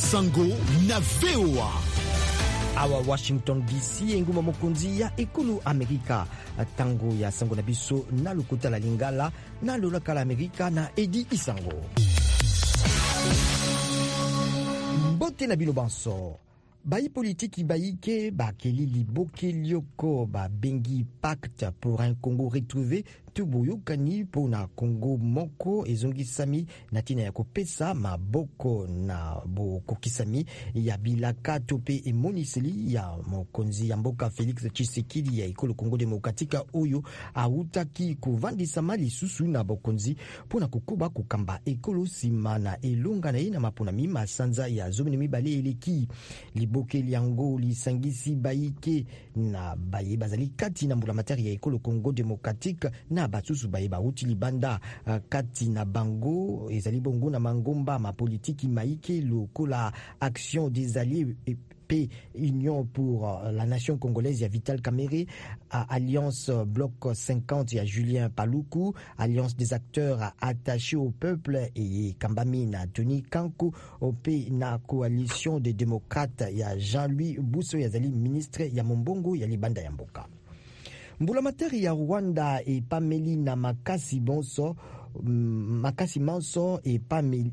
Sango na VOA. Awa Washington DC enguma mokonzi ya ekolo Amerika tango ya sango na biso na lokuta la lingala na lolaka la Amerika na Edi Isango. Mbote na bilo banso bayi politiki bayike bakeli liboke lioko ba bengi pacte pour un Congo retrouvé tuboyokani pona Congo moko ezongisami na tina ya kopesa maboko na bokokisami ya bilaka tope emoniseli ya mokonzi ya mboka Félix Tshisekedi ya ekolo Congo Demokratika oyo autaki kovandisama lisusu na bokonzi pona kokuba kokamba ekolo sima na elonga na ye na maponami masanza ya zomi mibale eleki liboke liango lisangisi bayike na baye bazali kati na mbula materi ya ekolo Congo Demokratika na basusu baye bauti libanda kati na bango ezali bongo na mangomba ma politiki maike lokola Action des Alliés et Union pour la Nation Congolaise ya Vital Kamerhe, Alliance Bloc 50 ya Julien Paluku, Alliance des acteurs attachés au peuple et Kambami na Tony Kanku, ope na Coalition des démocrates ya Jean-Louis Bousso yazali ministre ya Mombongo ya libanda ya mboka. Mbula materi ya Rwanda e pameli na makasi bonso makasi manso e pameli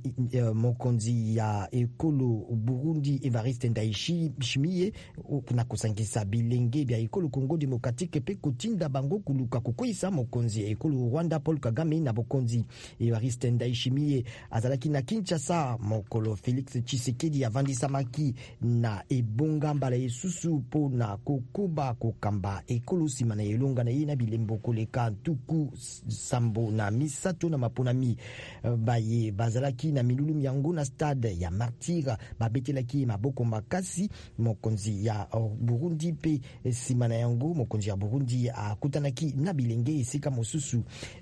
mokonzi ya ekolo Burundi Evariste Ndayishimiye na kusangisa bilenge bya ekolo Congo Demokratike pe kotinda bango kuluka kukoisa mokonzi ya ekolo Rwanda Paul Kagame na bokonzi Evariste Ndayishimiye azalaki na Kinshasa mokolo Félix Tshisekedi avandisa maki na ebonga mbala esusu po na kokuba kokamba ekolo sima na elonga na ye na bilembo koleka tuku sambo na misato na maponami baye bazalaki na milulu yango na stade ya Martyr babetelaki maboko makasi mokonzi ya Burundi pe sima na yango mokonzi ya Burundi akutanaki na bilenge esika mosusu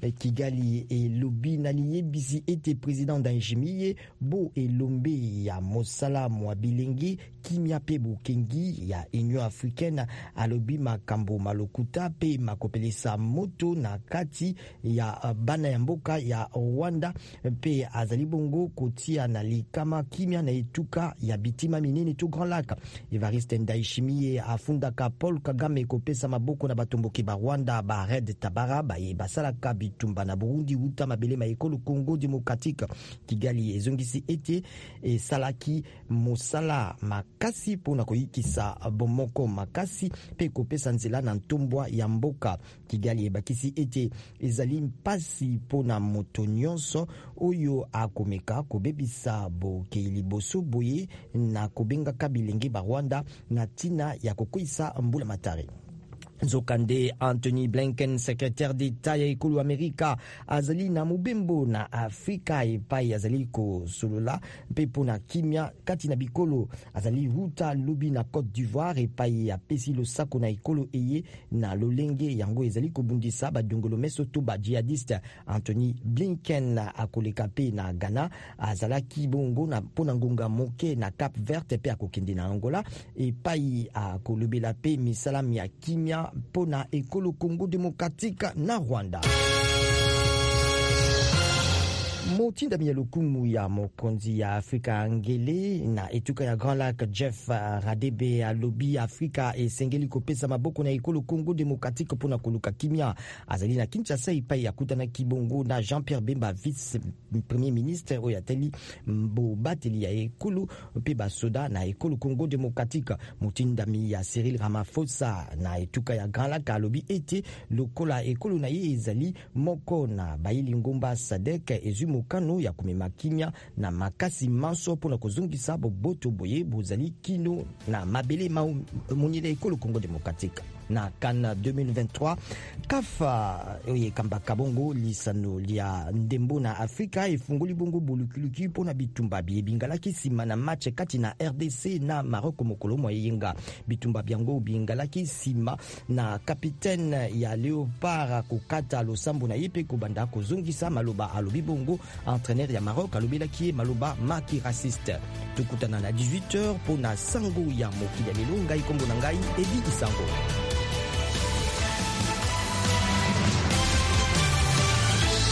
Kigali elobi na liyebisi ete président Ndayishimiye bo elombe ya mosala mwa bilenge kimia pe bukengi ya Union Africaine alobi makambo malokuta pe makopelesa moto na kati ya bana ya mboka ya Rwanda pe azali bongo kotia na likama kimia na etuka ya bitima minene to Grand Lac. Evariste Ndayishimiye afundaka Paul Kagame kopesa maboko na batomboki ba Rwanda ba Red Tabara ba basalaka bitumba na Burundi uta mabele ma ekolo Congo Demokratika. Kigali ezongisi ete salaki mosala makasi pona koyikisa bomoko makasi pe kopesa nzela na ntombwa ya mboka. Kigali ebakisi ete ezali mpasi pona moto nyonso oyo akomeka kobebisa bokei liboso boye na kobengaka bilenge ba Rwanda na tina ya kokoisa mbula matari. Nzokande Anthony Blinken, secrétaire d'État ya ekolo Amerika, azali na mubembo na Afrika epai azali ko solola pepo na kimia kati na bikolo azali huta lobi na Côte d'Ivoire epai ya pesi lo sako na ekolo eye na lolenge yango ezali ko bundisa badongolo mesoto ba jihadiste. Anthony Blinken akoleka pe na Ghana azalaki bongo na pona ngonga moke na Cap Vert pe akokende na Angola epai akolobela pe misalam ya kimia pona ekolo Congo Demokratika na Rwanda. Motinda miyalukumu ya mokonzi ya Afrika angele na etuka ya Grand Lac Jeff Radebe alobi Afrika esengeli kopesa maboko na ekolo Congo Demokratika pona koluka kimia. Azali na Kinshasa ipai akutana kibongo na Jean-Pierre Bemba vice premier ministre oyateli mbo bateli ya ekolo pe basoda na ekolo Congo Demokratika. Motinda ya Cyril Ramaphosa na etuka ya Grand Lac alobi ete lokola ekolo na ye ezali moko na bayili ngomba Sadek ezu mokano ya kumema kimia na makasi manso pona kozongisa boboto boye bozali kino na mabele monile ekolo Congo Demokratika. Na Cannes 2023 kafa oye kamba kabongo lisano lia ndembo na Afrika efungoli bongo bulukuluki pona bitumba bingalaki sima na match kati na RDC na Maroc mokolo moyenga bitumba byango bingalaki sima na capitaine ya Léopard kokata losambo na yepe kobanda kozongisa maloba alobi bongo entraîneur ya Maroc alobelaki maloba maki raciste. Tukutana na 18h pona sango ya mokili ya lelo ngai kombo na ngai Edi Isango.